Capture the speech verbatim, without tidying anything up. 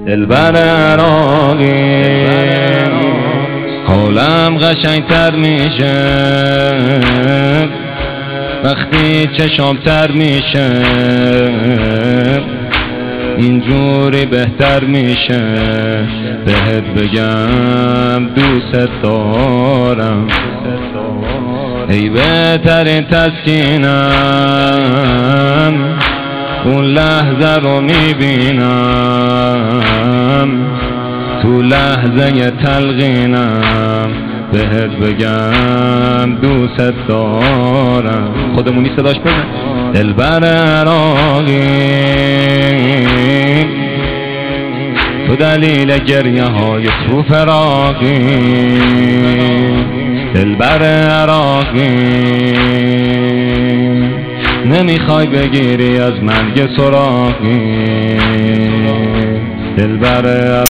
دلبر عراقی حالم قشنگتر میشه وقتی چشام تر میشه، اینجوری بهتر میشه بهت بگم دوست دارم، ای بهترین تسکینم اون لحظه رو میبینم، تو لحظه تلقینم بهت بگم دوست دارم. خودمونی صداش بزن. دلبر عراقی تو دلیل گریه های تو فراقی، دلبر عراقی نمیخوای بگیری از مرگ سراغی، دلبر